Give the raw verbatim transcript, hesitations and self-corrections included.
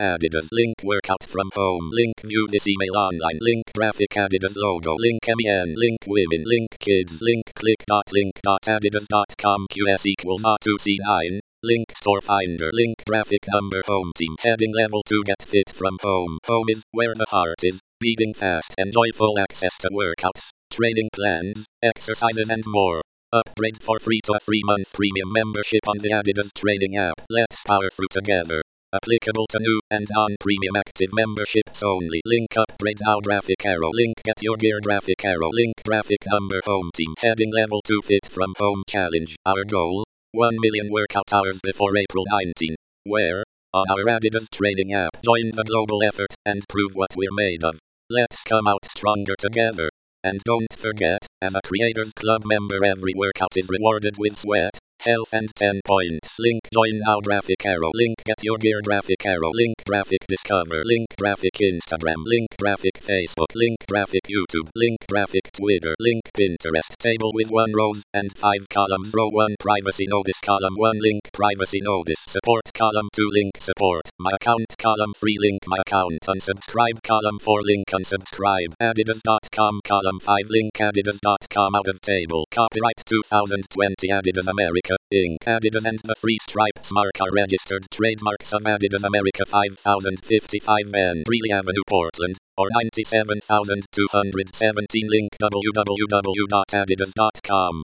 Adidas link workout from home link view this email online link graphic Adidas logo link men link women link kids link click dot link dot adidas dot com qs equals a two c nine link store finder link graphic number home team heading level two get fit from home. Home is where the heart is beating fast. Enjoy full access to workouts, training plans, exercises and more. Upgrade for free to a three month premium membership on the Adidas training app. Let's power through together. Applicable to new and non-premium active memberships only. Link upgrade now graphic arrow link get your gear graphic arrow link graphic number home team heading level two fit from home challenge. Our goal, one million workout hours before April nineteenth. Where? On our Adidas training app. Join the global effort and prove what we're made of. Let's come out stronger together. And don't forget, as a Creators Club member every workout is rewarded with sweat, health and ten points. Link join now graphic arrow link get your gear graphic arrow link graphic discover link graphic Instagram link graphic Facebook link graphic YouTube link graphic Twitter link Pinterest table with one rows and five columns. Row one privacy notice column one link privacy notice support column two link support my account column three link my account unsubscribe column four link unsubscribe adidas dot com column five link adidas dot com out of table. Copyright two thousand twenty Adidas America Incorporated. Adidas and the three stripes mark are registered trademarks of Adidas America five thousand fifty-five N Greeley Avenue Portland, or ninety-seven thousand two hundred seventeen link w w w dot adidas dot com.